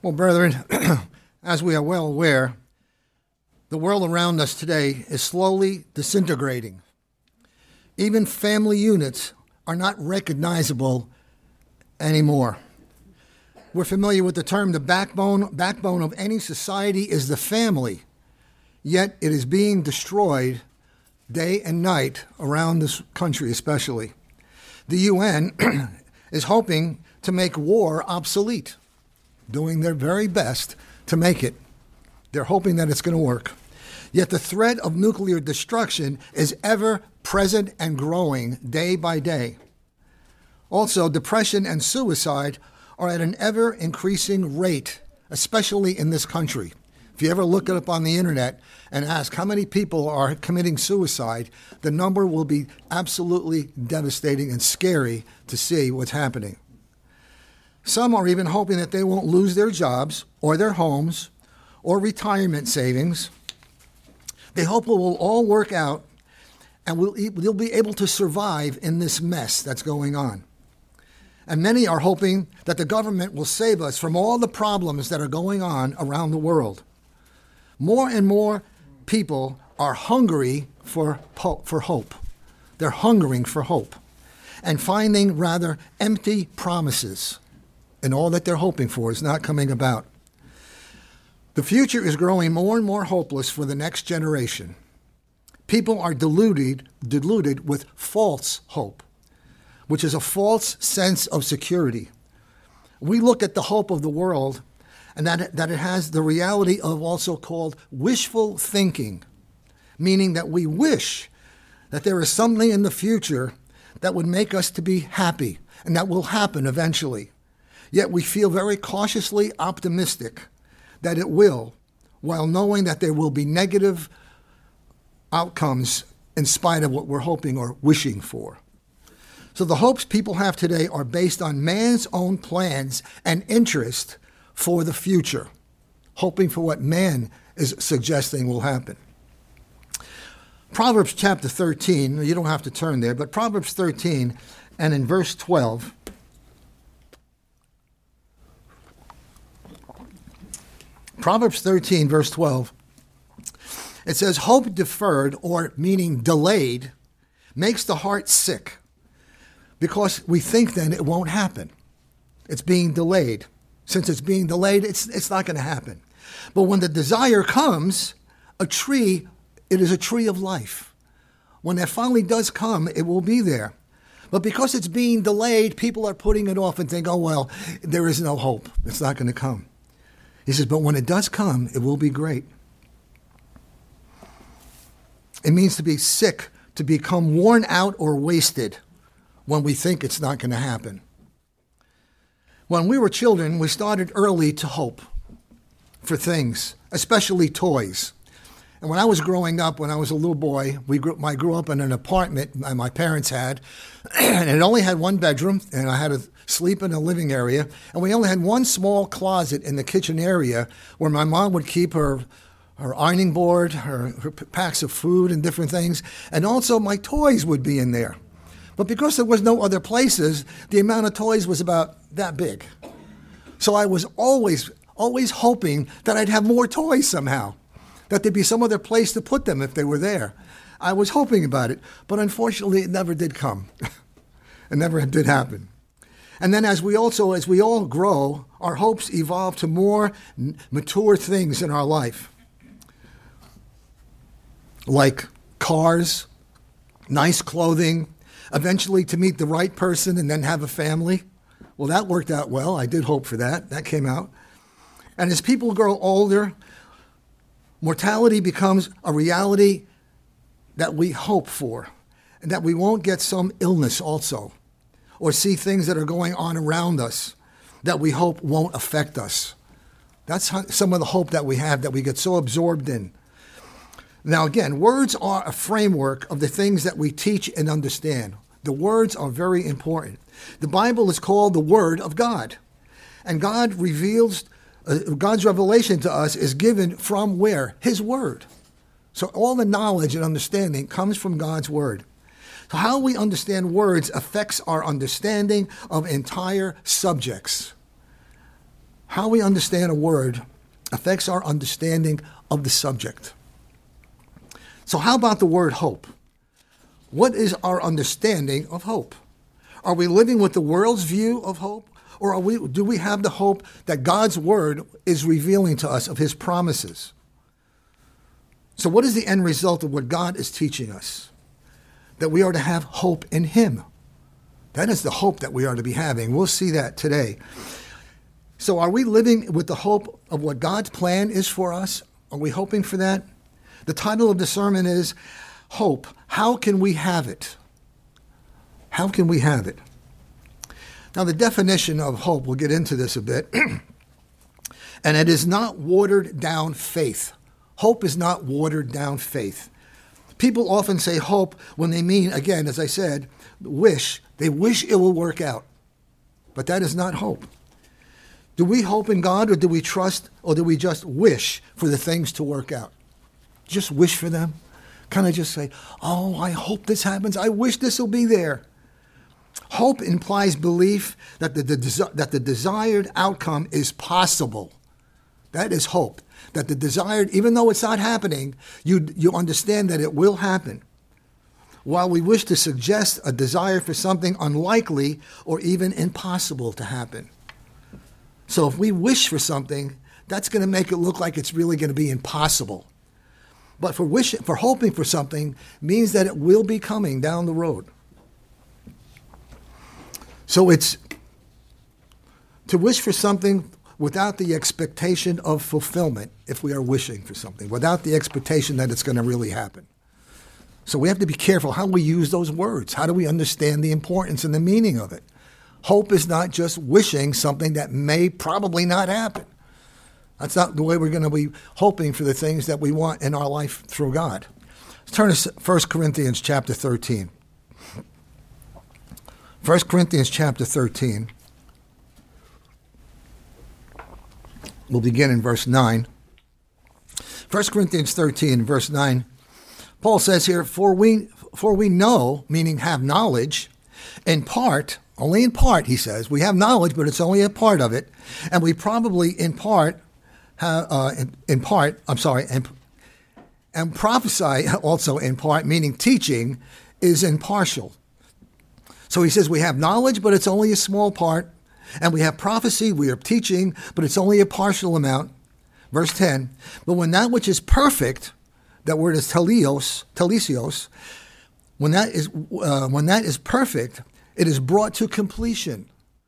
Well, brethren, as we are well aware, the world around us today is slowly disintegrating. Even family units are not recognizable anymore. We're familiar with the term the backbone of any society is the family, yet it is being destroyed day and night around this country especially. The UN is hoping to make war obsolete, doing their very best to make it. They're hoping that it's going to work. Yet the threat of nuclear destruction is ever present and growing day by day. Also, depression and suicide are at an ever-increasing rate, especially in this country. If you ever look it up on the internet and ask how many people are committing suicide, the number will be absolutely devastating and scary to see what's happening. Some are even hoping that they won't lose their jobs or their homes or retirement savings. They hope it will all work out and they'll be able to survive in this mess that's going on. And many are hoping that the government will save us from all the problems that are going on around the world. More and more people are hungry for hope. They're hungering for hope and finding rather empty promises. And all that they're hoping for is not coming about. The future is growing more and more hopeless for the next generation. People are deluded with false hope, which is a false sense of security. We look at the hope of the world and that it has the reality of also called wishful thinking, meaning that we wish that there is something in the future that would make us to be happy, and that will happen eventually. Yet we feel very cautiously optimistic that it will, while knowing that there will be negative outcomes in spite of what we're hoping or wishing for. So the hopes people have today are based on man's own plans and interest for the future, hoping for what man is suggesting will happen. Proverbs chapter 13, you don't have to turn there, but Proverbs 13 and in verse 12, Proverbs 13, verse 12, it says, hope deferred, or meaning delayed, makes the heart sick because we think then it won't happen. It's being delayed. Since it's being delayed, it's not going to happen. But when the desire comes, it is a tree of life. When it finally does come, it will be there. But because it's being delayed, people are putting it off and think, oh, well, there is no hope. It's not going to come. He says, but when it does come, it will be great. It means to be sick, to become worn out or wasted when we think it's not going to happen. When we were children, we started early to hope for things, especially toys. And when I was growing up, when I was a little boy, I grew up in an apartment my parents had, and it only had one bedroom, and I had to sleep in a living area, and we only had one small closet in the kitchen area where my mom would keep her ironing board, her packs of food and different things, and also my toys would be in there. But because there was no other places, the amount of toys was about that big. So I was always hoping that I'd have more toys somehow, that there'd be some other place to put them if they were there. I was hoping about it, but unfortunately it never did come. It never did happen. And then as we all grow, our hopes evolve to more mature things in our life, like cars, nice clothing, eventually to meet the right person and then have a family. Well, that worked out well. I did hope for that. That came out. And as people grow older, mortality becomes a reality that we hope for, and that we won't get some illness also, or see things that are going on around us that we hope won't affect us. That's some of the hope that we have, that we get so absorbed in. Now again, words are a framework of the things that we teach and understand. The words are very important. The Bible is called the Word of God. And God reveals, God's revelation to us is given from where? His Word. So all the knowledge and understanding comes from God's Word. So how we understand words affects our understanding of entire subjects. how we understand a word affects our understanding of the subject. So how about the word hope? What is our understanding of hope? Are we living with the world's view of hope? Or do we have the hope that God's word is revealing to us of his promises? So what is the end result of what God is teaching us? That we are to have hope in him. That is the hope that we are to be having. We'll see that today. So are we living with the hope of what God's plan is for us? Are we hoping for that? The title of the sermon is Hope. How can we have it? How can we have it? Now, the definition of hope, we'll get into this a bit, and it is not watered down faith. Hope is not watered down faith. People often say hope when they mean, again, as I said, wish. They wish it will work out. But that is not hope. Do we hope in God, or do we trust, or do we just wish for the things to work out? Just wish for them? Kind of just say, oh, I hope this happens. I wish this will be there. Hope implies belief that the desired outcome is possible. That is hope. That the desired, even though it's not happening, you understand that it will happen. While we wish to suggest a desire for something unlikely or even impossible to happen. So if we wish for something, that's going to make it look like it's really going to be impossible. But for hoping for something means that it will be coming down the road. So it's to wish for something without the expectation of fulfillment, if we are wishing for something, without the expectation that it's going to really happen. So we have to be careful how we use those words. How do we understand the importance and the meaning of it? Hope is not just wishing something that may probably not happen. That's not the way we're going to be hoping for the things that we want in our life through God. Let's turn to 1 Corinthians chapter 13. 1 Corinthians chapter 13. We'll begin in verse 9. 1 Corinthians 13, verse 9. Paul says here, For we know, meaning have knowledge, in part, only in part, he says. We have knowledge, but it's only a part of it. And we probably in part, and prophesy also in part, meaning teaching, is impartial. So he says we have knowledge, but it's only a small part. And we have prophecy, we are teaching, but it's only a partial amount. Verse 10, but when that which is perfect, that word is telesios, when that is perfect, it is brought to completion.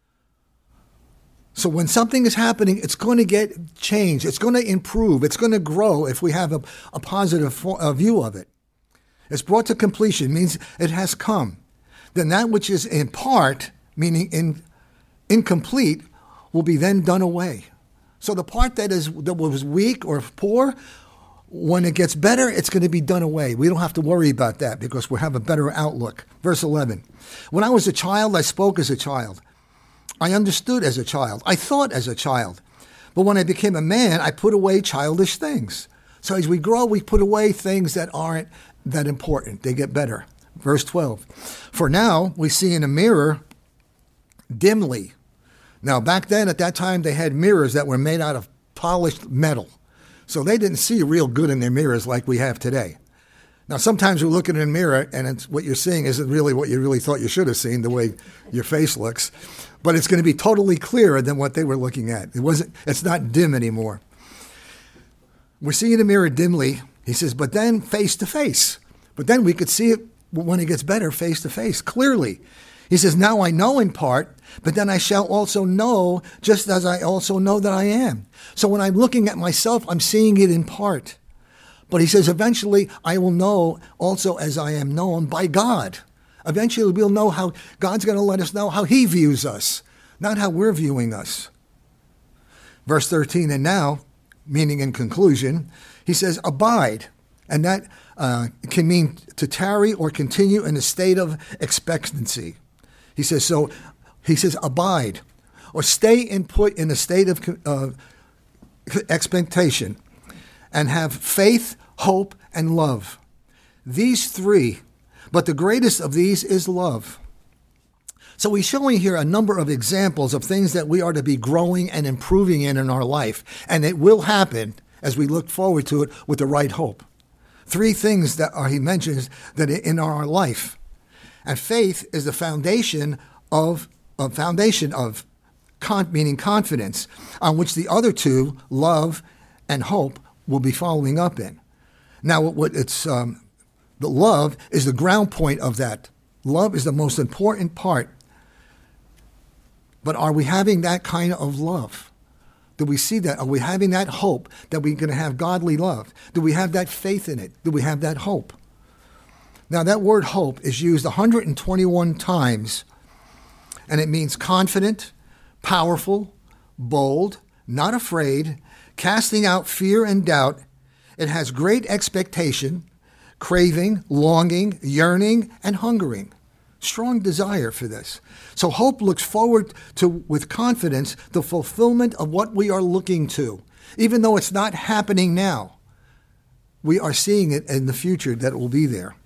So when something is happening, it's going to get changed. It's going to improve. It's going to grow if we have a positive view of it. It's brought to completion, means it has come. Then that which is in part, meaning incomplete, will be then done away. So the part that was weak or poor, when it gets better, it's going to be done away. We don't have to worry about that because we'll have a better outlook. Verse 11, when I was a child, I spoke as a child. I understood as a child. I thought as a child. But when I became a man, I put away childish things. So as we grow, we put away things that aren't that important. They get better. Verse 12, for now we see in a mirror dimly. Now back then, at that time, they had mirrors that were made out of polished metal. So they didn't see real good in their mirrors like we have today. Now, sometimes we look in a mirror and what you're seeing isn't really what you really thought you should have seen, the way your face looks. But it's going to be totally clearer than what they were looking at. It's not dim anymore. We're seeing the mirror dimly, he says, but then face to face. But then we could see it when it gets better, face to face, clearly. He says, now I know in part, but then I shall also know, just as I also know that I am. So when I'm looking at myself, I'm seeing it in part. But he says, eventually I will know also as I am known by God. Eventually we'll know how God's going to let us know how he views us, not how we're viewing us. Verse 13, and now, meaning in conclusion, he says, abide. And that can mean to tarry or continue in a state of expectancy. He says, abide or stay put in a state of expectation and have faith, hope, and love. These three, but the greatest of these is love. So we're showing here a number of examples of things that we are to be growing and improving in our life. And it will happen as we look forward to it with the right hope. 3 things that he mentions that in our life. And faith is the foundation of meaning confidence, on which the other 2, love and hope, will be following up in. Now, the love is the ground point of that. Love is the most important part. But are we having that kind of love? Do we see that? Are we having that hope that we're going to have godly love? Do we have that faith in it? Do we have that hope? Now, that word hope is used 121 times, and it means confident, powerful, bold, not afraid, casting out fear and doubt. It has great expectation, craving, longing, yearning, and hungering. Strong desire for this. So hope looks forward to, with confidence, the fulfillment of what we are looking to. Even though it's not happening now, we are seeing it in the future that it will be there.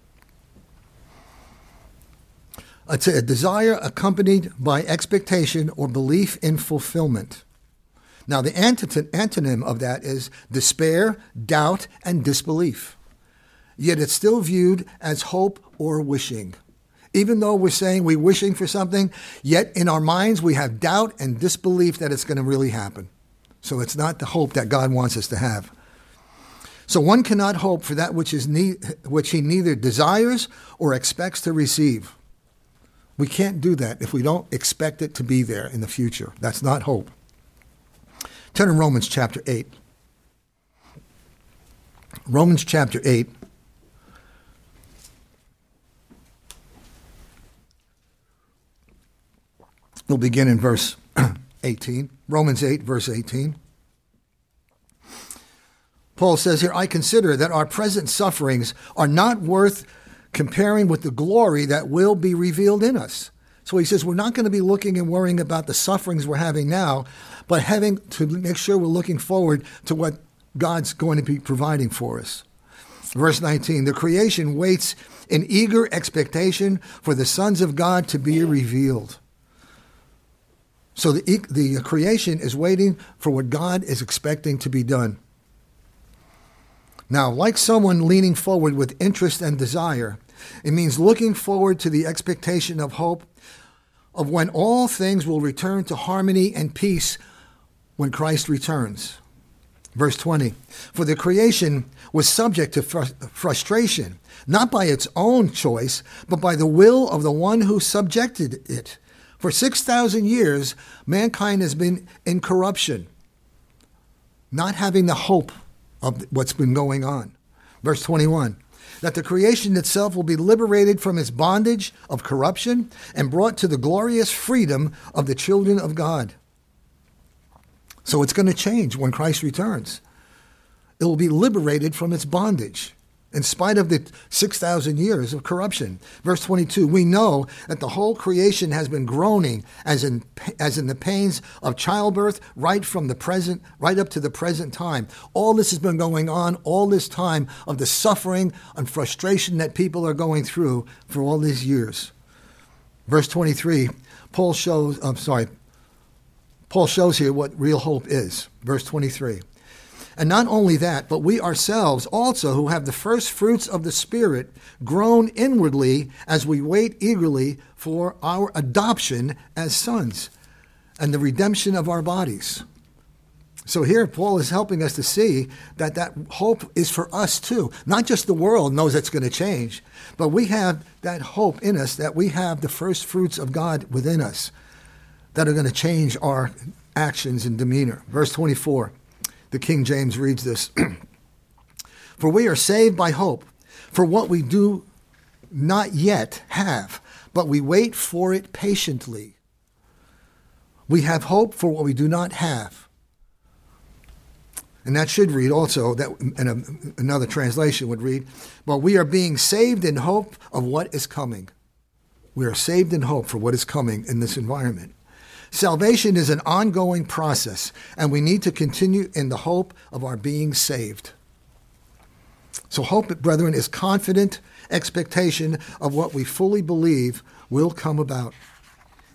It's a desire accompanied by expectation or belief in fulfillment. Now, the antonym of that is despair, doubt, and disbelief. Yet it's still viewed as hope or wishing. Even though we're saying we're wishing for something, yet in our minds we have doubt and disbelief that it's going to really happen. So it's not the hope that God wants us to have. So one cannot hope for that which he neither desires or expects to receive. We can't do that if we don't expect it to be there in the future. That's not hope. Turn to Romans chapter 8. Romans chapter 8. We'll begin in verse 18. Romans 8, verse 18. Paul says here, I consider that our present sufferings are not worth comparing with the glory that will be revealed in us. So he says we're not going to be looking and worrying about the sufferings we're having now, but having to make sure we're looking forward to what God's going to be providing for us. Verse 19, the creation waits in eager expectation for the sons of God to be revealed. So the creation is waiting for what God is expecting to be done. Now, like someone leaning forward with interest and desire, it means looking forward to the expectation of hope of when all things will return to harmony and peace when Christ returns. Verse 20, for the creation was subject to frustration, not by its own choice, but by the will of the one who subjected it. For 6,000 years, mankind has been in corruption, not having the hope of what's been going on. Verse 21, that the creation itself will be liberated from its bondage of corruption and brought to the glorious freedom of the children of God. So it's going to change when Christ returns. It will be liberated from its bondage in spite of the 6,000 years of corruption. Verse 22, we know that the whole creation has been groaning as in the pains of childbirth right up to the present time. All this has been going on all this time of the suffering and frustration that people are going through for all these years. Verse 23, Paul shows here what real hope is. Verse 23. And not only that, but we ourselves also, who have the first fruits of the Spirit, groan inwardly as we wait eagerly for our adoption as sons and the redemption of our bodies. So here Paul is helping us to see that hope is for us too. Not just the world knows it's going to change, but we have that hope in us that we have the first fruits of God within us that are going to change our actions and demeanor. Verse 24. The King James reads this, for we are saved by hope, for what we do not yet have, but we wait for it patiently. We have hope for what we do not have. And that should read also, that in another translation would read, but we are being saved in hope of what is coming. We are saved in hope for what is coming in this environment. Salvation is an ongoing process, and we need to continue in the hope of our being saved. So hope, brethren, is confident expectation of what we fully believe will come about.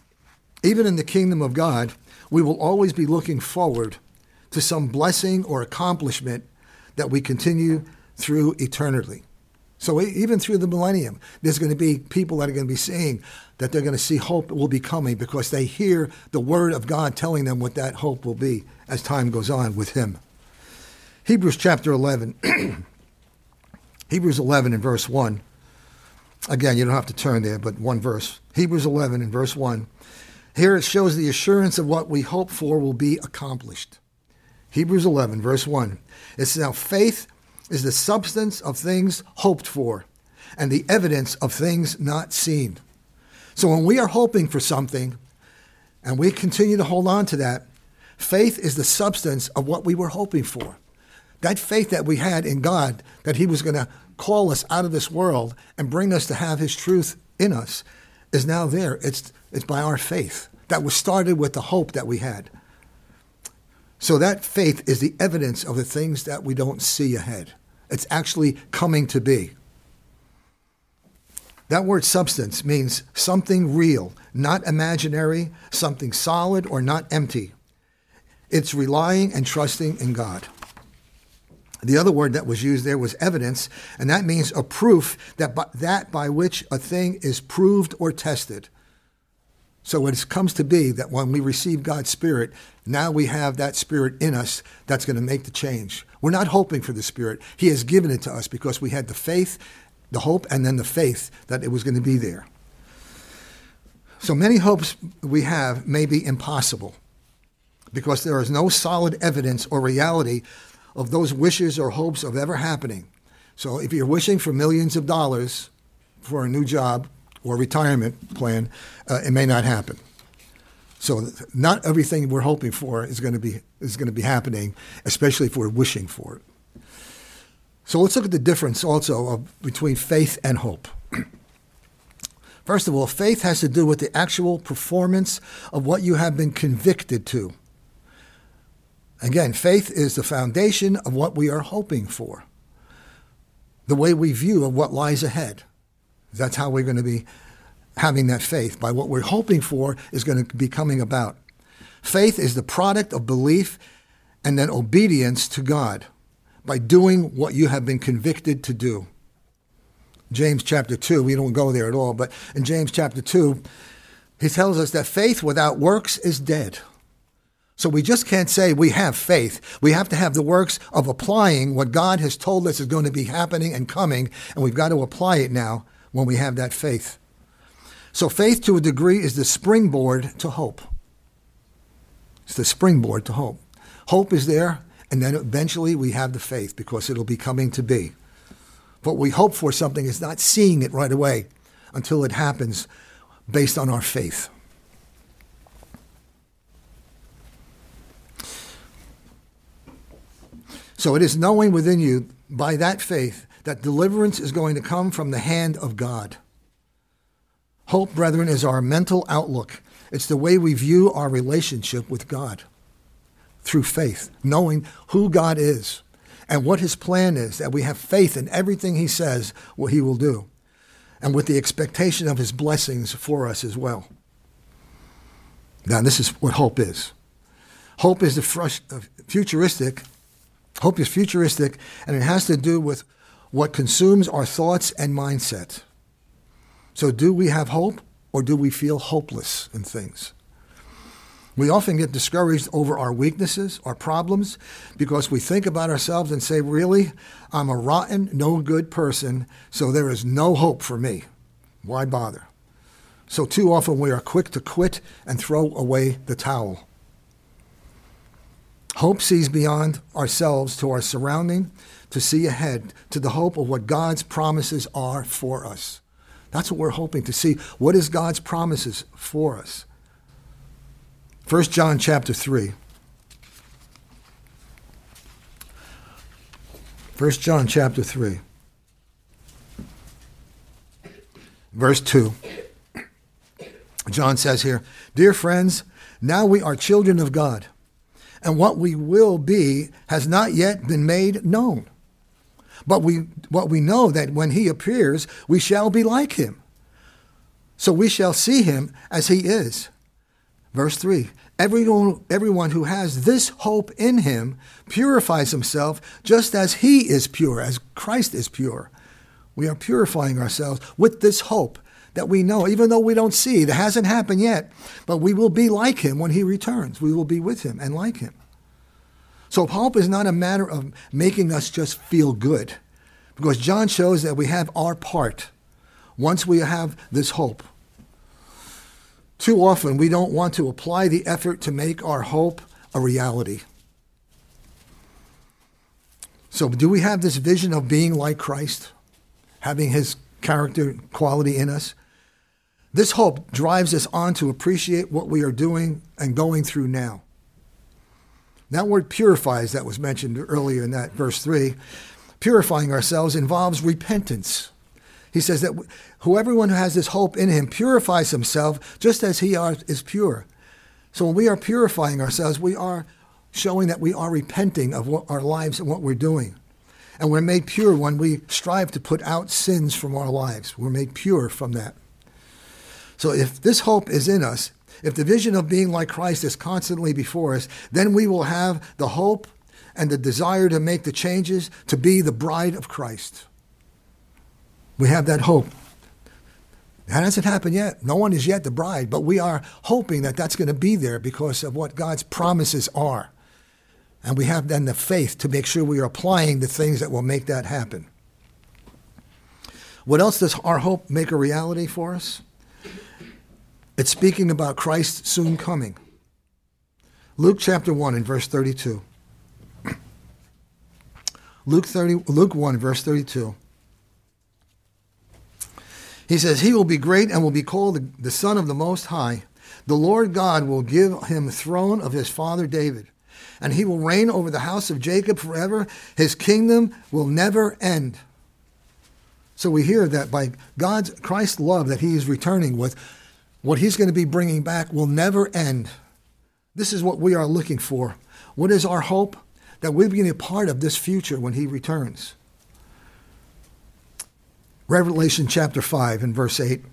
Even in the kingdom of God, we will always be looking forward to some blessing or accomplishment that we continue through eternity. So even through the millennium, there's going to be people that are going to be saying that they're going to see hope will be coming because they hear the word of God telling them what that hope will be as time goes on with him. Hebrews chapter 11. Hebrews 11 and verse 1. Again, you don't have to turn there, but one verse. Hebrews 11 and verse 1. Here it shows the assurance of what we hope for will be accomplished. Hebrews 11, verse 1. It says, now faith is the substance of things hoped for and the evidence of things not seen. So when we are hoping for something and we continue to hold on to that, faith is the substance of what we were hoping for. That faith that we had in God, that he was going to call us out of this world and bring us to have his truth in us, is now there. It's by our faith that was started with the hope that we had. So that faith is the evidence of the things that we don't see ahead. It's actually coming to be. That word substance means something real, not imaginary, something solid or not empty. It's relying and trusting in God. The other word that was used there was evidence, and that means a proof that by which a thing is proved or tested. So it comes to be that when we receive God's Spirit, now we have that Spirit in us that's going to make the change. We're not hoping for the Spirit. He has given it to us because we had the faith, the hope, and then the faith that it was going to be there. So many hopes we have may be impossible because there is no solid evidence or reality of those wishes or hopes of ever happening. So if you're wishing for millions of dollars for a new job or retirement plan, it may not happen. So not everything we're hoping for is going to be happening, especially if we're wishing for it. So let's look at the difference also between faith and hope. First of all, faith has to do with the actual performance of what you have been convicted to. Again, faith is the foundation of what we are hoping for, the way we view of what lies ahead. That's how we're going to be having that faith. By what we're hoping for is going to be coming about. Faith is the product of belief and then obedience to God by doing what you have been convicted to do. James chapter 2, we don't go there at all, but in James chapter 2, he tells us that faith without works is dead. So we just can't say we have faith. We have to have the works of applying what God has told us is going to be happening and coming, and we've got to apply it now when we have that faith. So faith to a degree is the springboard to hope. It's the springboard to hope. Hope is there, and then eventually we have the faith because it'll be coming to be. What we hope for something is not seeing it right away until it happens based on our faith. So it is knowing within you by that faith that deliverance is going to come from the hand of God. Hope, brethren, is our mental outlook. It's the way we view our relationship with God through faith, knowing who God is and what his plan is, that we have faith in everything he says, what he will do, and with the expectation of his blessings for us as well. Now, this is what hope is. Hope is futuristic. Hope is futuristic, and it has to do with what consumes our thoughts and mindset. So do we have hope, or do we feel hopeless in things? We often get discouraged over our weaknesses, our problems, because we think about ourselves and say, really, I'm a rotten, no good person, so there is no hope for me. Why bother? So too often we are quick to quit and throw away the towel. Hope sees beyond ourselves to our surrounding, to see ahead, to the hope of what God's promises are for us. That's what we're hoping to see. What is God's promises for us? 1 John chapter 3. 1 John chapter 3. Verse 2. John says here, "Dear friends, now we are children of God, and what we will be has not yet been made known. But what we know that when he appears, we shall be like him. So we shall see him as he is. Verse 3, everyone who has this hope in him purifies himself just as he is pure, as Christ is pure. We are purifying ourselves with this hope that we know, even though we don't see it, it hasn't happened yet, but we will be like him when he returns. We will be with him and like him. So hope is not a matter of making us just feel good, because John shows that we have our part once we have this hope. Too often, we don't want to apply the effort to make our hope a reality. So do we have this vision of being like Christ, having his character quality in us? This hope drives us on to appreciate what we are doing and going through now. That word purifies that was mentioned earlier in that verse 3. Purifying ourselves involves repentance. He says that everyone who has this hope in him purifies himself just as he is pure. So when we are purifying ourselves, we are showing that we are repenting of what our lives and what we're doing. And we're made pure when we strive to put out sins from our lives. We're made pure from that. So if this hope is in us, if the vision of being like Christ is constantly before us, then we will have the hope and the desire to make the changes to be the bride of Christ. We have that hope. That hasn't happened yet. No one is yet the bride, but we are hoping that that's going to be there because of what God's promises are. And we have then the faith to make sure we are applying the things that will make that happen. What else does our hope make a reality for us? It's speaking about Christ soon coming. Luke chapter 1 and verse 32. Luke 1 verse 32. He says, he will be great and will be called the Son of the Most High. The Lord God will give him the throne of his father David, and he will reign over the house of Jacob forever. His kingdom will never end. So we hear that by Christ's love that he is returning with, what he's going to be bringing back will never end. This is what we are looking for. What is our hope? That we'll be a part of this future when he returns. Revelation chapter 5 and verse 8.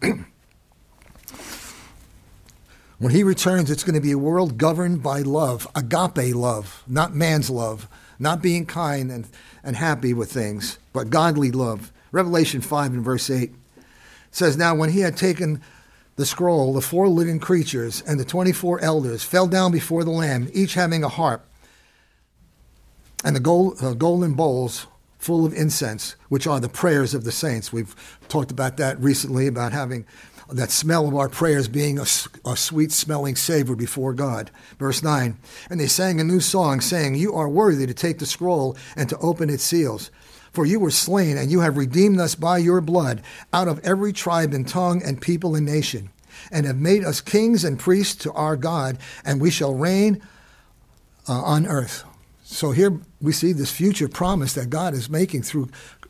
When he returns, it's going to be a world governed by love, agape love, not man's love, not being kind and happy with things, but godly love. Revelation 5 and verse 8 says, now when he had taken the scroll, the 4 living creatures and the 24 elders fell down before the Lamb, each having a harp and the golden bowls full of incense, which are the prayers of the saints. We've talked about that recently, about having that smell of our prayers being a sweet-smelling savor before God. Verse 9, and they sang a new song, saying, you are worthy to take the scroll and to open its seals. For you were slain, and you have redeemed us by your blood out of every tribe and tongue and people and nation, and have made us kings and priests to our God, and we shall reign on earth. So here we see this future promise that God is making through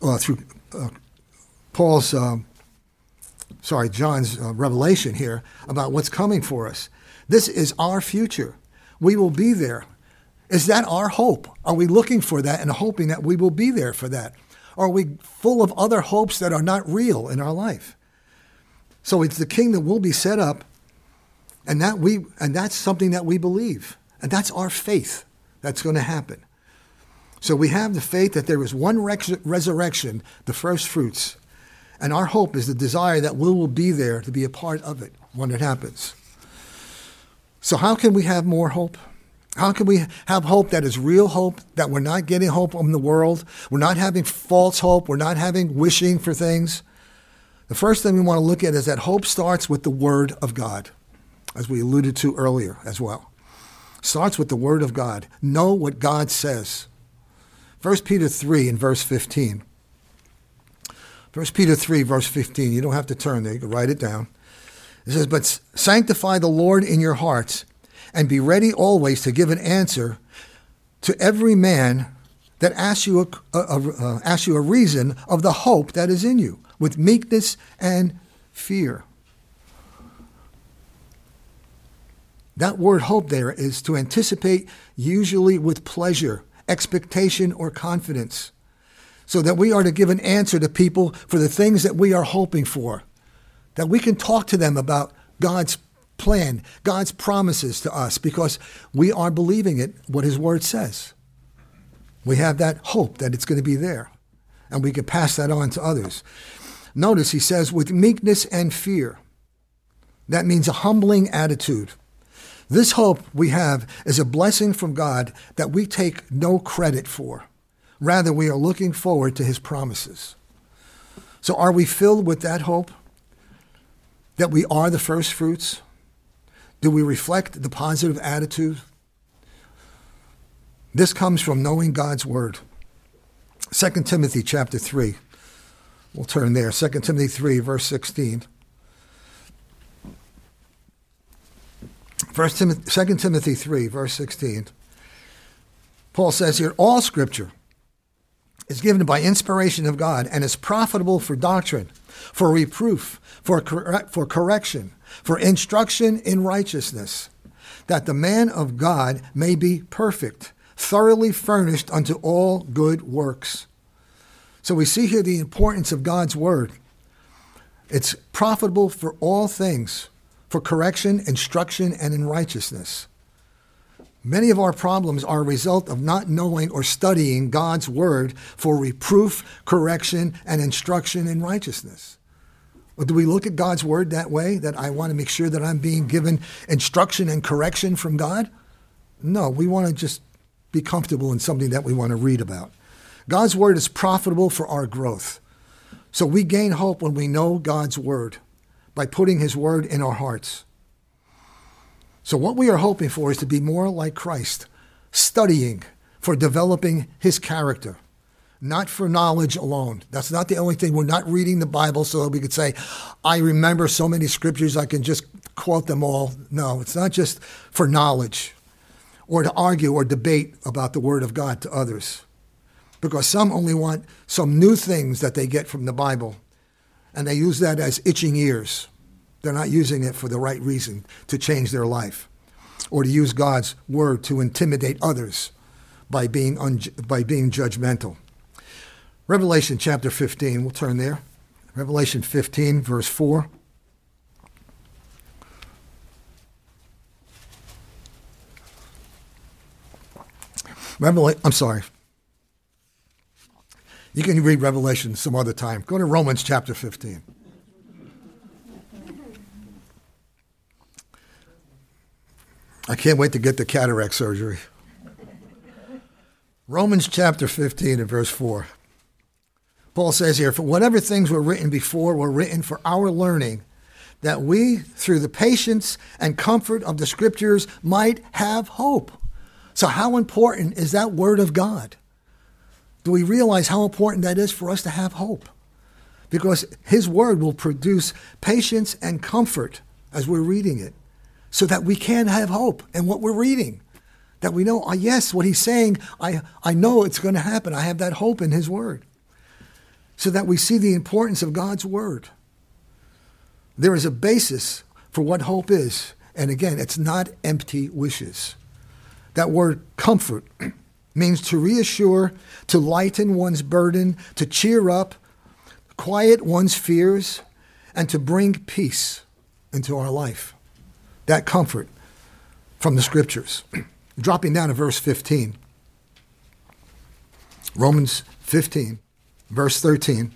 John's revelation here about what's coming for us. This is our future. We will be there. Is that our hope? Are we looking for that and hoping that we will be there for that? Or are we full of other hopes that are not real in our life? So it's the kingdom will be set up, and that's something that we believe. And that's our faith that's going to happen. So we have the faith that there is one resurrection, the first fruits. And our hope is the desire that we will be there to be a part of it when it happens. So how can we have more hope? How can we have hope that is real hope, that we're not getting hope from the world? We're not having false hope. We're not having wishing for things. The first thing we want to look at is that hope starts with the Word of God, as we alluded to earlier as well. Starts with the Word of God. Know what God says. 1 Peter 3 and verse 15. 1 Peter 3 verse 15. You don't have to turn there. You can write it down. It says, but sanctify the Lord in your hearts, and be ready always to give an answer to every man that asks you a reason of the hope that is in you, with meekness and fear. That word hope there is to anticipate, usually with pleasure, expectation, or confidence, so that we are to give an answer to people for the things that we are hoping for, that we can talk to them about God's plan, God's promises to us, because we are believing it, what his word says. We have that hope that it's going to be there, and we can pass that on to others. Notice he says, with meekness and fear. That means a humbling attitude. This hope we have is a blessing from God that we take no credit for. Rather, we are looking forward to his promises. So are we filled with that hope? That we are the first fruits? Do we reflect the positive attitude? This comes from knowing God's word. 2 Timothy chapter 3. We'll turn there. 2 Timothy 3, verse 16. 2 Timothy 3, verse 16. Paul says here, all scripture is given by inspiration of God and is profitable for doctrine, for reproof, for correction, for instruction in righteousness, that the man of God may be perfect, thoroughly furnished unto all good works. So we see here the importance of God's word. It's profitable for all things, for correction, instruction, and in righteousness. Many of our problems are a result of not knowing or studying God's word for reproof, correction, and instruction in righteousness. Or do we look at God's word that way, that I want to make sure that I'm being given instruction and correction from God? No, we want to just be comfortable in something that we want to read about. God's word is profitable for our growth. So we gain hope when we know God's word by putting his word in our hearts. So what we are hoping for is to be more like Christ, studying for developing his character, not for knowledge alone. That's not the only thing. We're not reading the Bible so that we could say, I remember so many scriptures, I can just quote them all. No, it's not just for knowledge or to argue or debate about the word of God to others. Because some only want some new things that they get from the Bible, and they use that as itching ears. They're not using it for the right reason, to change their life, or to use God's word to intimidate others by being judgmental. Revelation chapter 15, we'll turn there. Revelation 15, verse 4. I'm sorry. You can read Revelation some other time. Go to Romans chapter 15. I can't wait to get the cataract surgery. Romans chapter 15 and verse 4. Paul says here, for whatever things were written before were written for our learning, that we, through the patience and comfort of the scriptures, might have hope. So how important is that word of God? Do we realize how important that is for us to have hope? Because his word will produce patience and comfort as we're reading it, so that we can have hope in what we're reading. That we know, yes, what he's saying, I know it's going to happen. I have that hope in his word. So that we see the importance of God's word. There is a basis for what hope is. And again, it's not empty wishes. That word comfort means to reassure, to lighten one's burden, to cheer up, quiet one's fears, and to bring peace into our life. That comfort from the scriptures. Dropping down to verse 15. Romans 15, verse 13.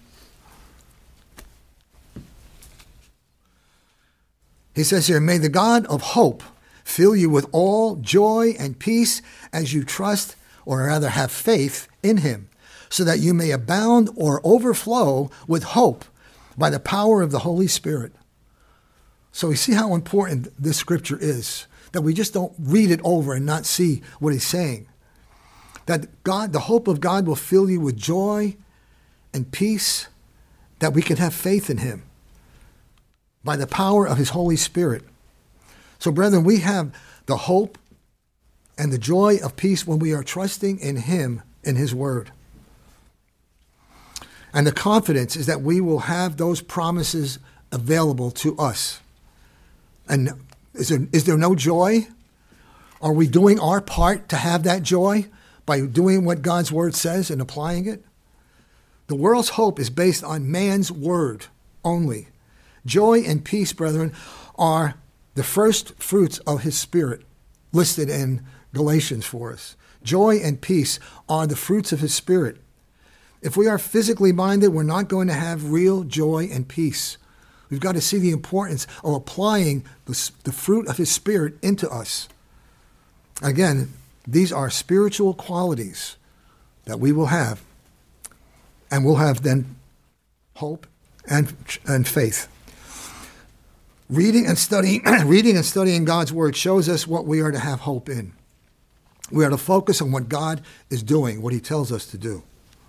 He says here, may the God of hope fill you with all joy and peace as you trust, or rather have faith in him, so that you may abound or overflow with hope by the power of the Holy Spirit. So we see how important this scripture is, that we just don't read it over and not see what he's saying. That God, the hope of God will fill you with joy and peace, that we can have faith in him by the power of his Holy Spirit. So brethren, we have the hope and the joy of peace when we are trusting in him, in his word. And the confidence is that we will have those promises available to us. And is there no joy? Are we doing our part to have that joy by doing what God's word says and applying it? The world's hope is based on man's word only. Joy and peace, brethren, are the first fruits of his Spirit listed in Galatians for us. Joy and peace are the fruits of his Spirit. If we are physically minded, we're not going to have real joy and peace. We've got to see the importance of applying the fruit of his Spirit into us. Again, these are spiritual qualities that we will have, and we'll have then hope and faith. Reading and studying God's word shows us what we are to have hope in. We are to focus on what God is doing, what he tells us to do.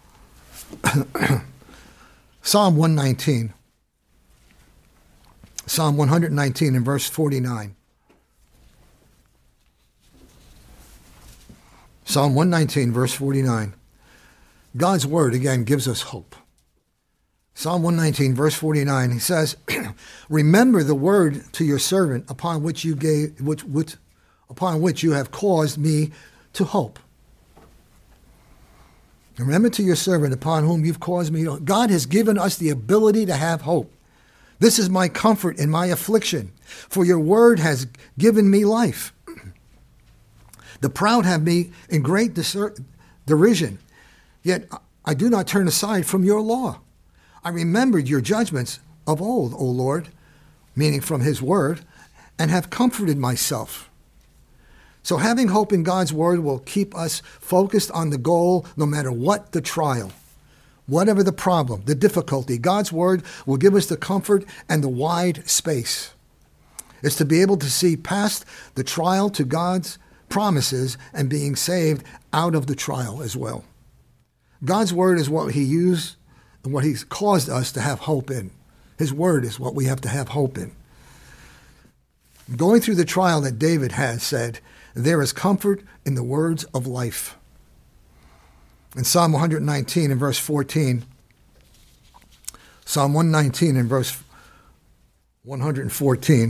Psalm 119. Psalm 119 and verse 49. Psalm 119, verse 49. God's word, again, gives us hope. Psalm 119, verse 49, he says, remember the word to your servant upon which you have caused me to hope. Remember to your servant upon whom you've caused me to hope. God has given us the ability to have hope. This is my comfort in my affliction, for your word has given me life. The proud have me in great derision, yet I do not turn aside from your law. I remembered your judgments of old, O Lord, meaning from his word, and have comforted myself. So having hope in God's word will keep us focused on the goal no matter what the trial, whatever the problem, the difficulty. God's word will give us the comfort and the wide space. It's to be able to see past the trial to God's promises and being saved out of the trial as well. God's word is what he used and what he's caused us to have hope in. His word is what we have to have hope in. Going through the trial that David has said, there is comfort in the words of life. In Psalm 119 and verse 14, Psalm 119 and verse 114,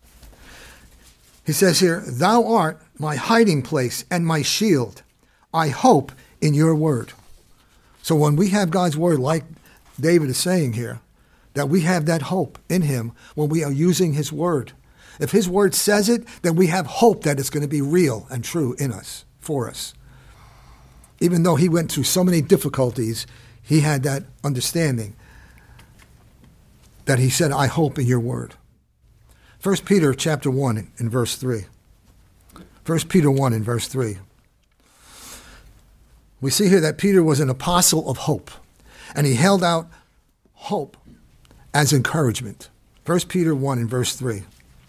he says here, thou art my hiding place and my shield. I hope in your word. So when we have God's word, like David is saying here, that we have that hope in him when we are using his word. If his word says it, then we have hope that it's going to be real and true in us, for us. Even though he went through so many difficulties, he had that understanding that he said, I hope in your word. 1 Peter chapter 1 in verse 3. 1 Peter 1 in verse 3. We see here that Peter was an apostle of hope, and he held out hope as encouragement. 1 Peter 1 in verse 3.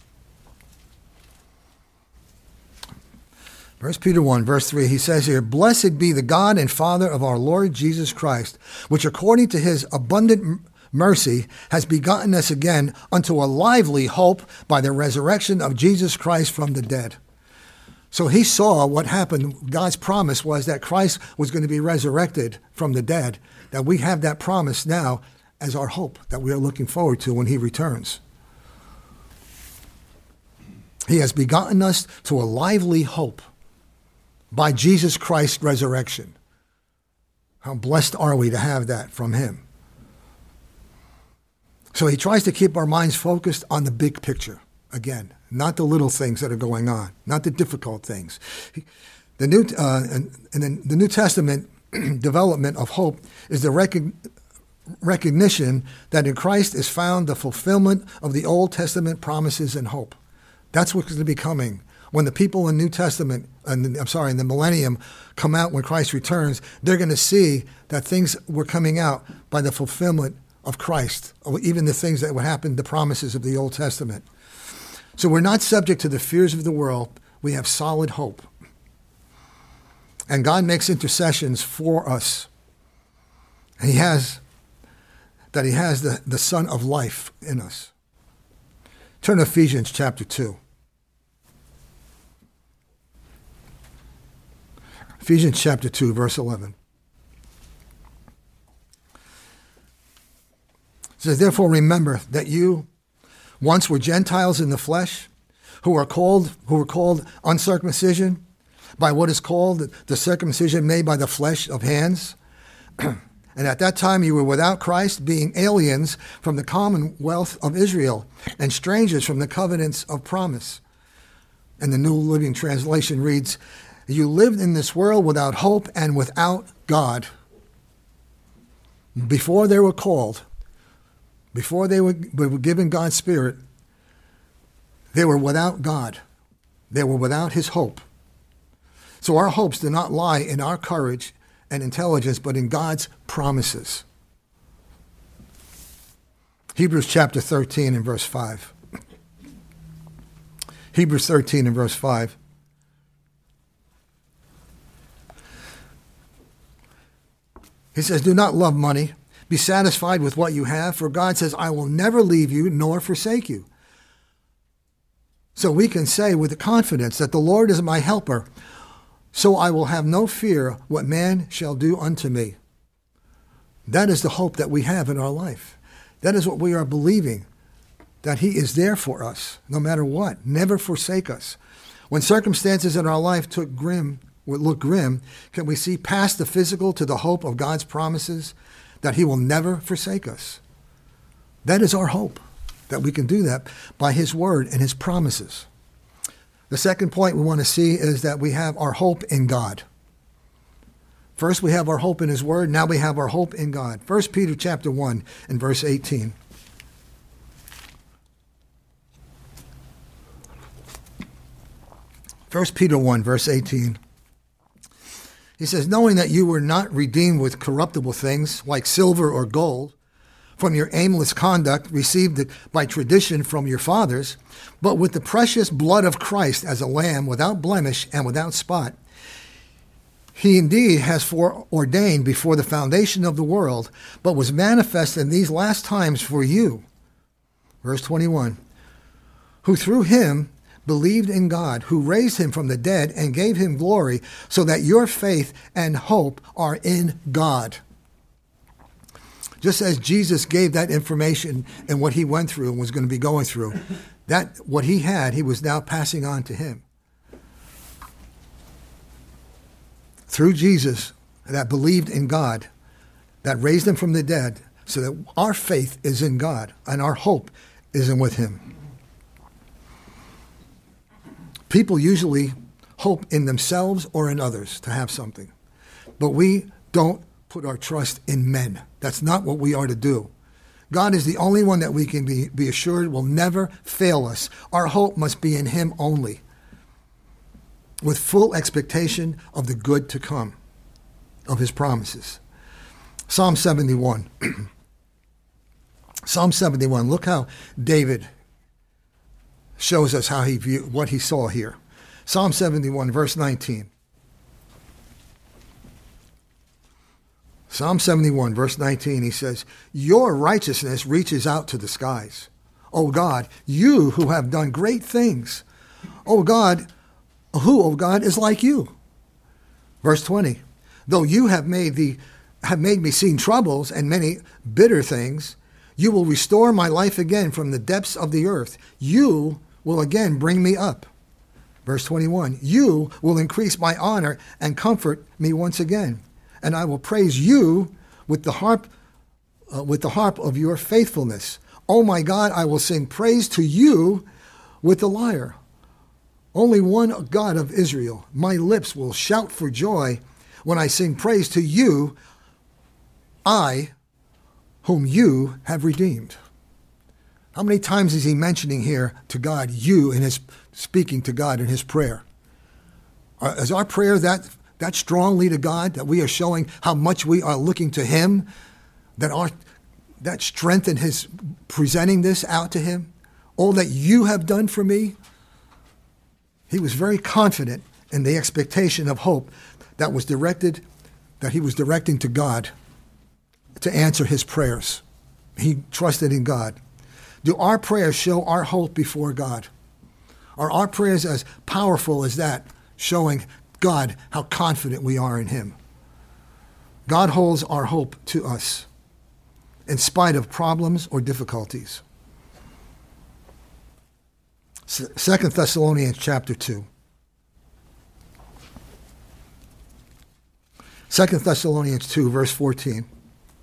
1 Peter 1, verse 3, he says here, blessed be the God and Father of our Lord Jesus Christ, which according to his abundant mercy has begotten us again unto a lively hope by the resurrection of Jesus Christ from the dead. So he saw what happened. God's promise was that Christ was going to be resurrected from the dead, that we have that promise now as our hope that we are looking forward to when he returns. He has begotten us to a lively hope by Jesus Christ's resurrection. How blessed are we to have that from him? So he tries to keep our minds focused on the big picture, again, not the little things that are going on, not the difficult things. The New Testament development of hope is the recognition that in Christ is found the fulfillment of the Old Testament promises and hope. That's what's going to be coming. When the people in in the millennium come out when Christ returns, they're going to see that things were coming out by the fulfillment of Christ, or even the things that would happen, the promises of the Old Testament. So we're not subject to the fears of the world. We have solid hope. And God makes intercessions for us. And he has the Son of life in us. Turn to Ephesians chapter 2. Ephesians chapter 2, verse 11. It says, therefore remember that you once were Gentiles in the flesh, who were called uncircumcision by what is called the circumcision made by the flesh of hands, and And at that time you were without Christ, being aliens from the commonwealth of Israel and strangers from the covenants of promise. And the New Living Translation reads, you lived in this world without hope and without God. Before they were called, before they were given God's Spirit, they were without God. They were without his hope. So our hopes do not lie in our courage and intelligence, but in God's promises. Hebrews chapter 13 and verse 5. Hebrews 13 and verse 5. He says, do not love money. Be satisfied with what you have, for God says, I will never leave you nor forsake you. So we can say with confidence that the Lord is my helper, so I will have no fear what man shall do unto me. That is the hope that we have in our life. That is what we are believing, that he is there for us, no matter what, never forsake us. When circumstances in our life look grim, can we see past the physical to the hope of God's promises, that he will never forsake us? That is our hope, that we can do that by his word and his promises. The second point we want to see is that we have our hope in God. First, we have our hope in his word. Now we have our hope in God. 1 Peter chapter 1 and verse 18. First Peter 1, verse 18. He says, knowing that you were not redeemed with corruptible things like silver or gold from your aimless conduct received by tradition from your fathers, but with the precious blood of Christ as a lamb without blemish and without spot. He indeed has foreordained before the foundation of the world, but was manifest in these last times for you. Verse 21, who through him believed in God, who raised him from the dead and gave him glory, so that your faith and hope are in God. Just as Jesus gave that information and what he went through and was going to be going through, that what he had, he was now passing on to him. Through Jesus that believed in God, that raised him from the dead, so that our faith is in God and our hope is in with him. People usually hope in themselves or in others to have something, but we don't put our trust in men. That's not what we are to do. God is the only one that we can be assured will never fail us. Our hope must be in him only, with full expectation of the good to come, of his promises. Psalm 71. Psalm 71. Look how David shows us how he viewed what he saw here. Psalm 71, verse 19. Psalm 71, verse 19, he says, your righteousness reaches out to the skies. O God, you who have done great things. O God, who, O God, is like you? Verse 20, though you have made me see troubles and many bitter things, you will restore my life again from the depths of the earth. You will again bring me up. Verse 21, you will increase my honor and comfort me once again. And I will praise you with the harp of your faithfulness. Oh my God, I will sing praise to you with the lyre. Only one God of Israel. My lips will shout for joy when I sing praise to you, I, whom you have redeemed. How many times is he mentioning here to God, you, in his speaking to God in his prayer? Is our prayer that strongly to God, that we are showing how much we are looking to him, that strength in his presenting this out to him, all that you have done for me? He was very confident in the expectation of hope that he was directing to God to answer his prayers. He trusted in God. Do our prayers show our hope before God? Are our prayers as powerful as that, showing God how confident we are in him? God holds our hope to us in spite of problems or difficulties. 2 Thessalonians chapter 2. 2 Thessalonians 2, verse 14.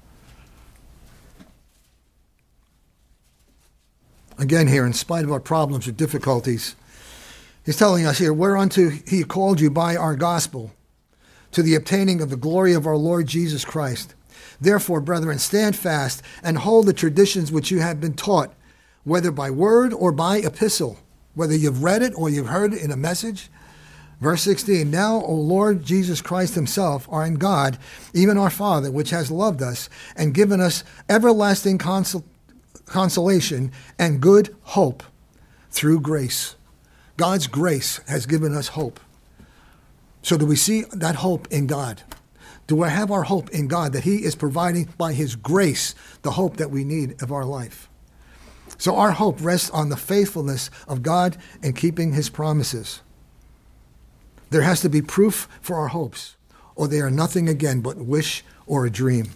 again here, in spite of our problems or difficulties, he's telling us here, whereunto he called you by our gospel, to the obtaining of the glory of our Lord Jesus Christ. Therefore, brethren, stand fast and hold the traditions which you have been taught, whether by word or by epistle, whether you've read it or you've heard it in a message. Verse 16, now, O Lord Jesus Christ himself, our God, even our Father, which has loved us and given us everlasting consolation and good hope through grace. God's grace has given us hope. So do we see that hope in God? Do we have our hope in God, that he is providing by his grace the hope that we need of our life? So our hope rests on the faithfulness of God in keeping his promises. There has to be proof for our hopes, or they are nothing again but wish or a dream.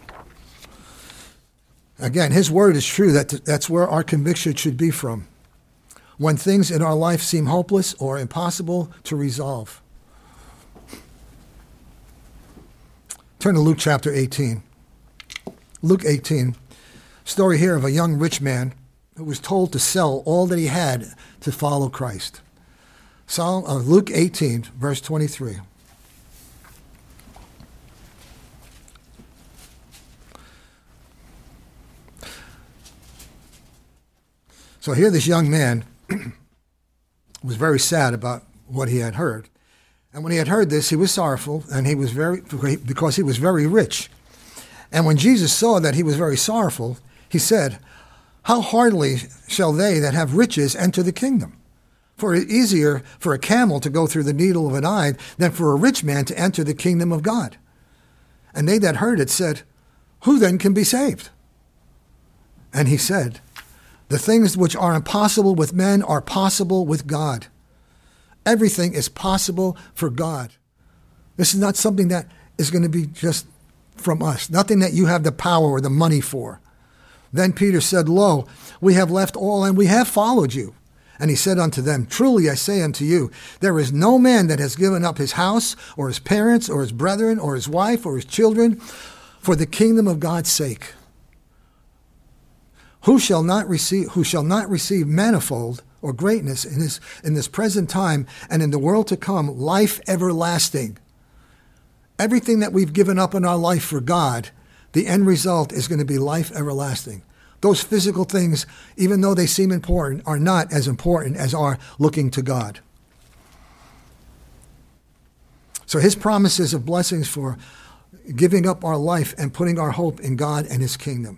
Again, his word is true. That's where our conviction should be from. When things in our life seem hopeless or impossible to resolve. Turn to Luke chapter 18. Luke 18. Story here of a young rich man who was told to sell all that he had to follow Christ. Luke 18, verse 23. So here this young man was very sad about what he had heard. And when he had heard this, he was sorrowful, and because he was very rich. And when Jesus saw that he was very sorrowful, he said, how hardly shall they that have riches enter the kingdom? For it is easier for a camel to go through the needle of an eye than for a rich man to enter the kingdom of God. And they that heard it said, who then can be saved? And he said, the things which are impossible with men are possible with God. Everything is possible for God. This is not something that is going to be just from us, nothing that you have the power or the money for. Then Peter said, lo, we have left all and we have followed you. And he said unto them, truly I say unto you, there is no man that has given up his house or his parents or his brethren or his wife or his children for the kingdom of God's sake, who shall not receive manifold or greatness in this present time and in the world to come, life everlasting. Everything that we've given up in our life for God, the end result is going to be life everlasting. Those physical things, even though they seem important, are not as important as our looking to God. So his promises of blessings for giving up our life and putting our hope in God and his kingdom.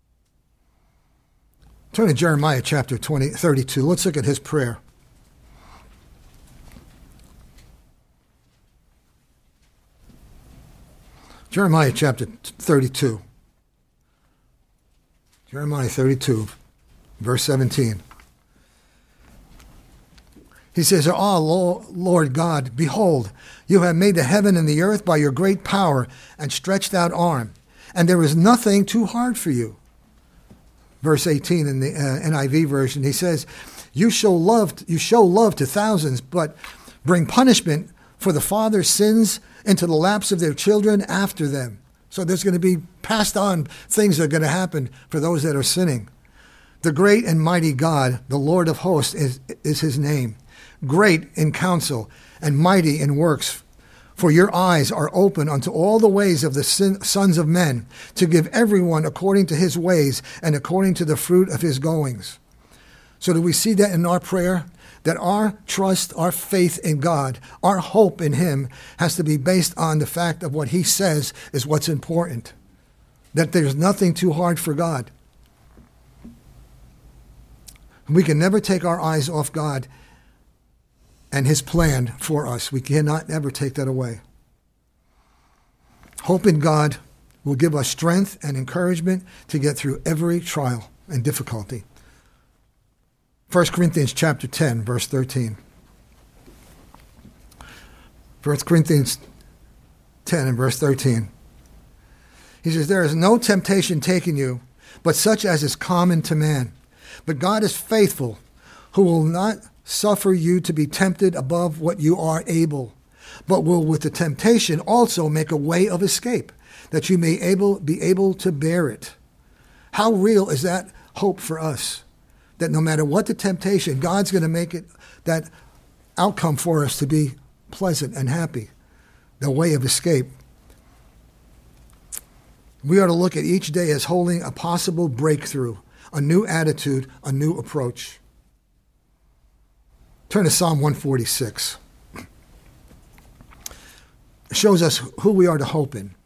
Turn to Jeremiah chapter 32. Let's look at his prayer. Jeremiah chapter 32. Jeremiah 32, verse 17. He says, Lord God, behold, you have made the heaven and the earth by your great power and stretched out arm, and there is nothing too hard for you. Verse 18 in the NIV version, he says, you show love to thousands, but bring punishment for the father's sins into the laps of their children after them. So there's going to be passed on things that are going to happen for those that are sinning. The great and mighty God, the Lord of hosts, is his name. Great in counsel and mighty in works. For your eyes are open unto all the ways of the sons of men, to give everyone according to his ways and according to the fruit of his goings. So do we see that in our prayer? That our trust, our faith in God, our hope in him has to be based on the fact of what he says is what's important. That there's nothing too hard for God. We can never take our eyes off God and his plan for us. We cannot ever take that away. Hope in God will give us strength and encouragement to get through every trial and difficulty. 1 Corinthians chapter 10, verse 13. 1 Corinthians 10 and verse 13. He says, there is no temptation taking you, but such as is common to man. But God is faithful, who will not suffer you to be tempted above what you are able, but will with the temptation also make a way of escape, that you may be able to bear it. How real is that hope for us? that no matter what the temptation, God's going to make it that outcome for us to be pleasant and happy, the way of escape. We are to look at each day as holding a possible breakthrough, a new attitude, a new approach. Turn to Psalm 146. It shows us who we are to hope in.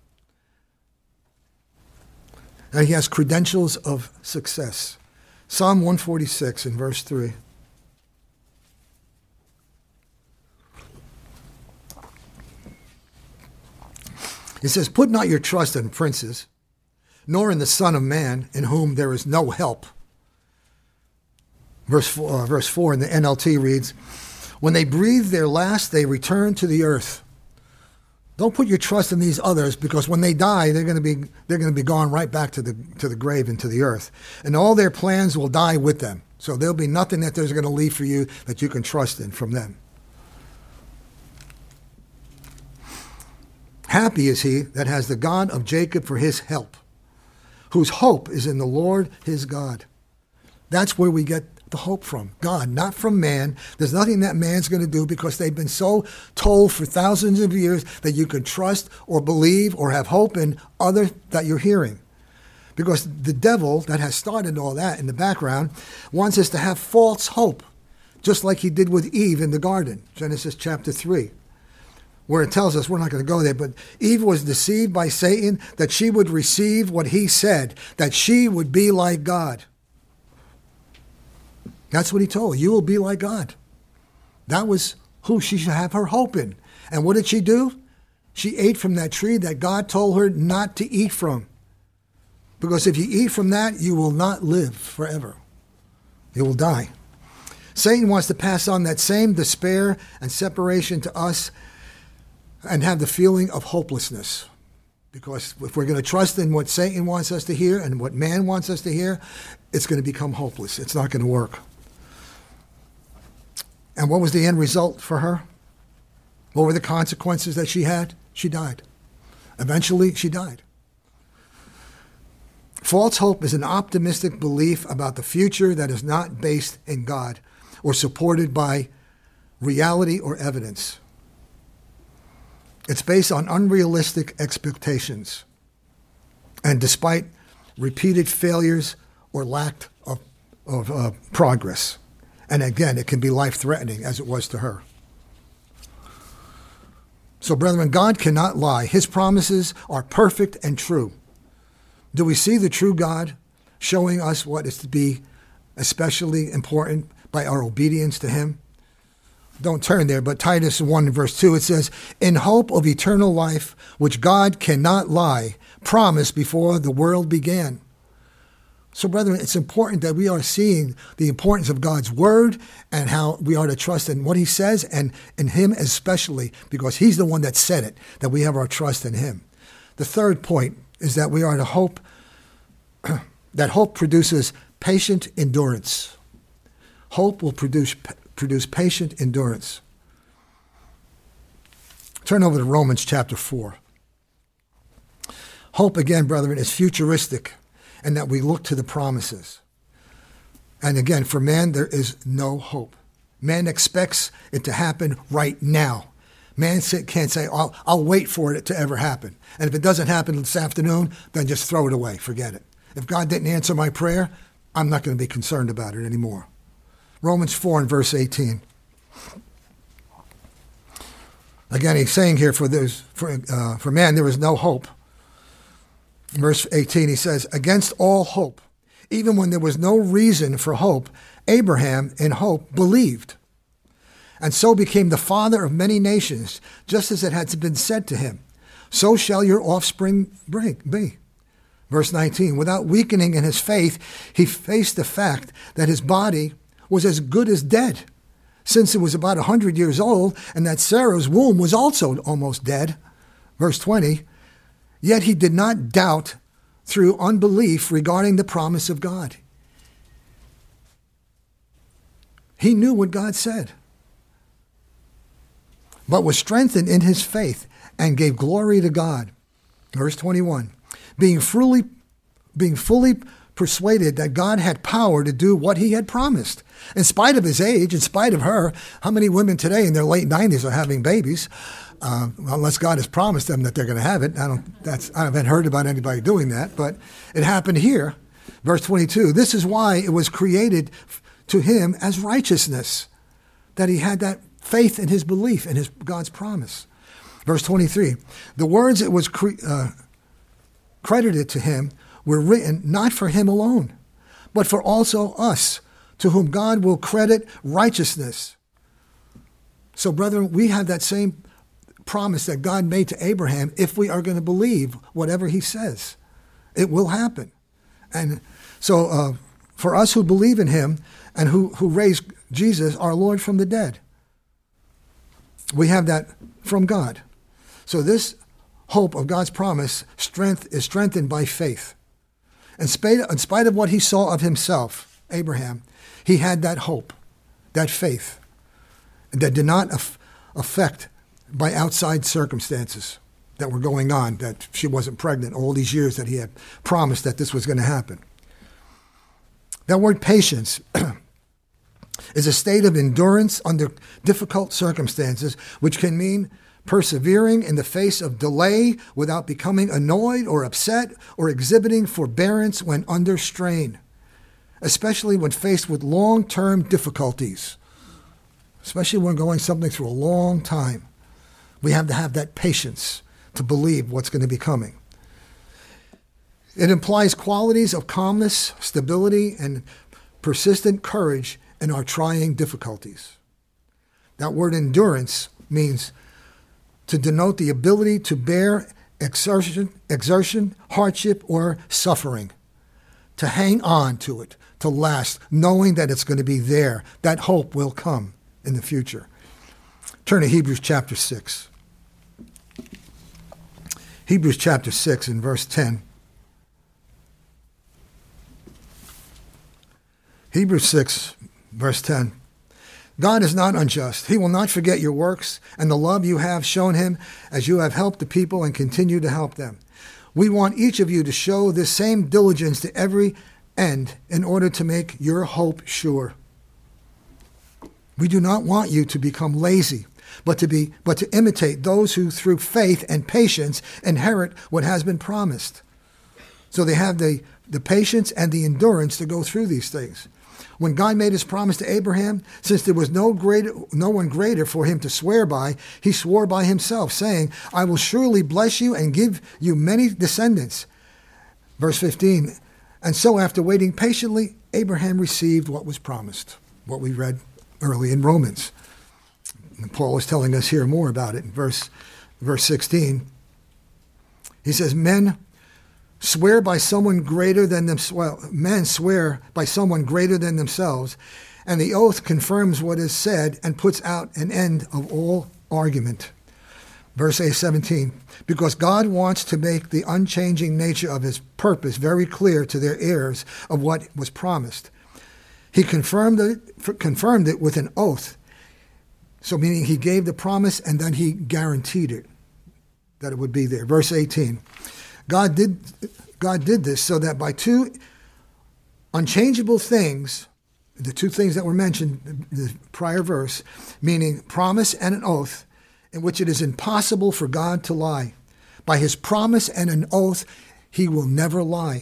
And he has credentials of success. Psalm 146 in verse 3. It says, "Put not your trust in princes, nor in the Son of Man, in whom there is no help." Verse 4 in the NLT reads, "When they breathe their last, they return to the earth." Don't put your trust in these others, because when they die, they're going to be gone right back to the grave and to the earth, and all their plans will die with them. So there'll be nothing that there's going to leave for you that you can trust in from them. Happy is he that has the God of Jacob for his help, whose hope is in the Lord his God. That's where we get the hope from, God, not from man. There's nothing that man's going to do, because they've been so told for thousands of years that you can trust or believe or have hope in other that you're hearing. Because the devil that has started all that in the background wants us to have false hope, just like he did with Eve in the garden, Genesis chapter 3. Where it tells us, we're not going to go there, but Eve was deceived by Satan that she would receive what he said, that she would be like God. That's what he told. You will be like God. That was who she should have her hope in. And what did she do? She ate from that tree that God told her not to eat from. Because if you eat from that, you will not live forever. You will die. Satan wants to pass on that same despair and separation to us, and have the feeling of hopelessness. Because if we're going to trust in what Satan wants us to hear and what man wants us to hear, it's going to become hopeless. It's not going to work. And what was the end result for her? What were the consequences that she had? She died. Eventually, she died. False hope is an optimistic belief about the future that is not based in God or supported by reality or evidence. It's based on unrealistic expectations, and despite repeated failures or lack of progress. And again, it can be life-threatening, as it was to her. So, brethren, God cannot lie. His promises are perfect and true. Do we see the true God showing us what is to be especially important by our obedience to him? Don't turn there, but Titus 1 verse 2, it says, "In hope of eternal life, which God cannot lie, promised before the world began." So, brethren, it's important that we are seeing the importance of God's word and how we are to trust in what he says, and in him especially, because he's the one that said it, that we have our trust in him. The third point is that we are to hope, that hope produces patient endurance. Hope will produce patient endurance. Turn over to Romans chapter 4. Hope, again, brethren, is futuristic, and that we look to the promises. And again, for man, there is no hope. Man expects it to happen right now. Man can't say, I'll wait for it to ever happen. And if it doesn't happen this afternoon, then just throw it away. Forget it. If God didn't answer my prayer, I'm not going to be concerned about it anymore. Romans 4 and verse 18. Again, he's saying here, for man there is no hope. In verse 18, he says, "Against all hope, even when there was no reason for hope, Abraham in hope believed, and so became the father of many nations, just as it had been said to him, so shall your offspring be." Verse 19, without weakening in his faith, he faced the fact that his body was as good as dead, since it was about 100 years old, and that Sarah's womb was also almost dead. Verse 20, yet he did not doubt through unbelief regarding the promise of God. He knew what God said, but was strengthened in his faith and gave glory to God. Verse 21, being fully persuaded that God had power to do what he had promised. In spite of his age, in spite of her, how many women today in their late 90s are having babies? Unless God has promised them that they're going to have it. I haven't heard about anybody doing that, but it happened here. Verse 22, this is why it was created to him as righteousness, that he had that faith in his belief in God's promise. Verse 23, the words it was credited to him were written not for him alone, but for also us, to whom God will credit righteousness. So, brethren, we have that same promise that God made to Abraham. If we are going to believe whatever he says, it will happen. And so for us who believe in him and who raised Jesus, our Lord, from the dead, we have that from God. So this hope of God's promise is strengthened by faith. In spite of what he saw of himself, Abraham, he had that hope, that faith, that did not affect by outside circumstances that were going on, that she wasn't pregnant all these years that he had promised that this was going to happen. That word patience is a state of endurance under difficult circumstances, which can mean persevering in the face of delay without becoming annoyed or upset or exhibiting forbearance when under strain, especially when faced with long-term difficulties, especially when going something through a long time. We have to have that patience to believe what's going to be coming. It implies qualities of calmness, stability, and persistent courage in our trying difficulties. That word endurance means to denote the ability to bear exertion, hardship, or suffering, to hang on to it, to last, knowing that it's going to be there. That hope will come in the future. Turn to Hebrews chapter 6. Hebrews chapter 6 and verse 10. Hebrews 6, verse 10. God is not unjust. He will not forget your works and the love you have shown him as you have helped the people and continue to help them. We want each of you to show this same diligence to every end in order to make your hope sure. We do not want you to become lazy, but to imitate those who through faith and patience inherit what has been promised. So they have the patience and the endurance to go through these things. When God made his promise to Abraham, since there was no one greater for him to swear by, he swore by himself, saying, I will surely bless you and give you many descendants. Verse 15, and so after waiting patiently, Abraham received what was promised, what we read early in Romans. And Paul is telling us here more about it in verse 16. He says, men swear by someone greater than themselves. Men swear by someone greater than themselves, and the oath confirms what is said and puts out an end of all argument. Verse 17, because God wants to make the unchanging nature of his purpose very clear to their heirs of what was promised. He confirmed it with an oath. So meaning he gave the promise and then he guaranteed it, that it would be there. Verse 18, God did this so that by two unchangeable things, the two things that were mentioned in the prior verse, meaning promise and an oath, in which it is impossible for God to lie. By his promise and an oath, he will never lie.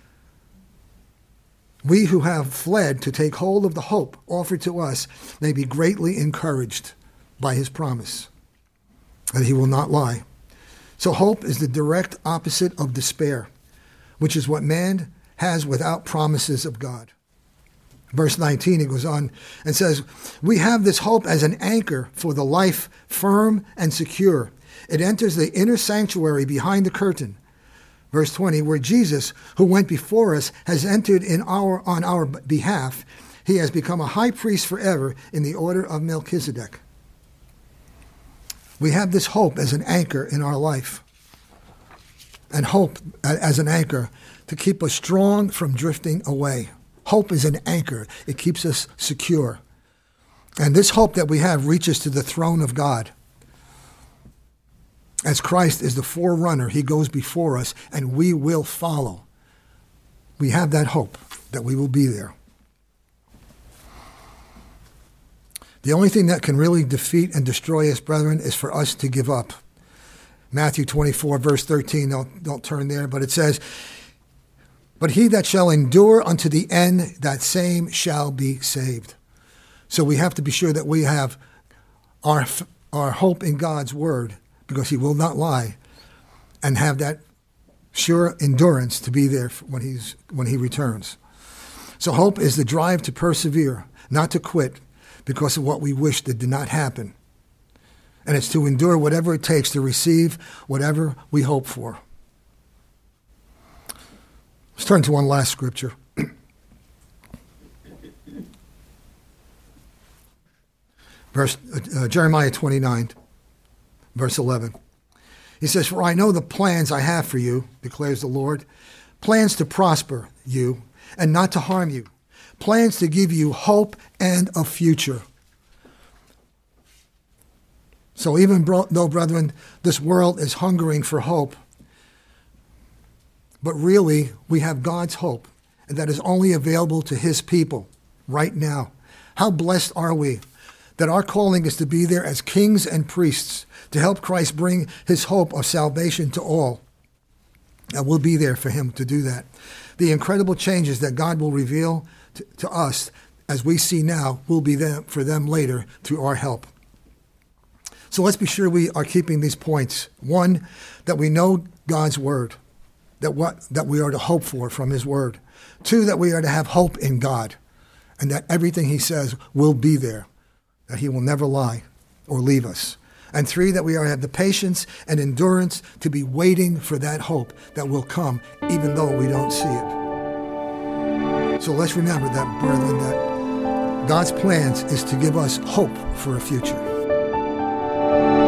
We who have fled to take hold of the hope offered to us may be greatly encouraged by his promise that he will not lie. So hope is the direct opposite of despair, which is what man has without promises of God. Verse 19, it goes on and says, we have this hope as an anchor for the life, firm and secure. It enters the inner sanctuary behind the curtain. Verse 20, where Jesus, who went before us, has entered on our behalf. He has become a high priest forever in the order of Melchizedek. We have this hope as an anchor in our life, and hope as an anchor to keep us strong from drifting away. Hope is an anchor. It keeps us secure. And this hope that we have reaches to the throne of God. As Christ is the forerunner, he goes before us, and we will follow. we have that hope that we will be there. The only thing that can really defeat and destroy us, brethren, is for us to give up. Matthew 24, verse 13, don't turn there, but it says, "But he that shall endure unto the end, that same shall be saved." So we have to be sure that we have our hope in God's word, because he will not lie, and have that sure endurance to be there when he returns. So hope is the drive to persevere, not to quit because of what we wish that did not happen. And it's to endure whatever it takes to receive whatever we hope for. Let's turn to one last scripture. Jeremiah 29, verse 11. He says, "For I know the plans I have for you, declares the Lord, plans to prosper you and not to harm you, plans to give you hope and a future." So even though, brethren, this world is hungering for hope, but really we have God's hope, and that is only available to his people right now. How blessed are we that our calling is to be there as kings and priests to help Christ bring his hope of salvation to all. And we'll be there for him to do that. The incredible changes that God will reveal to us as we see now will be there for them later through our help. So let's be sure we are keeping these points. One, that we know God's word, that we are to hope for from his word. Two, that we are to have hope in God, and that everything he says will be there, that he will never lie or leave us. And three, that we are to have the patience and endurance to be waiting for that hope that will come even though we don't see it. So let's remember that, brethren, that God's plans is to give us hope for a future.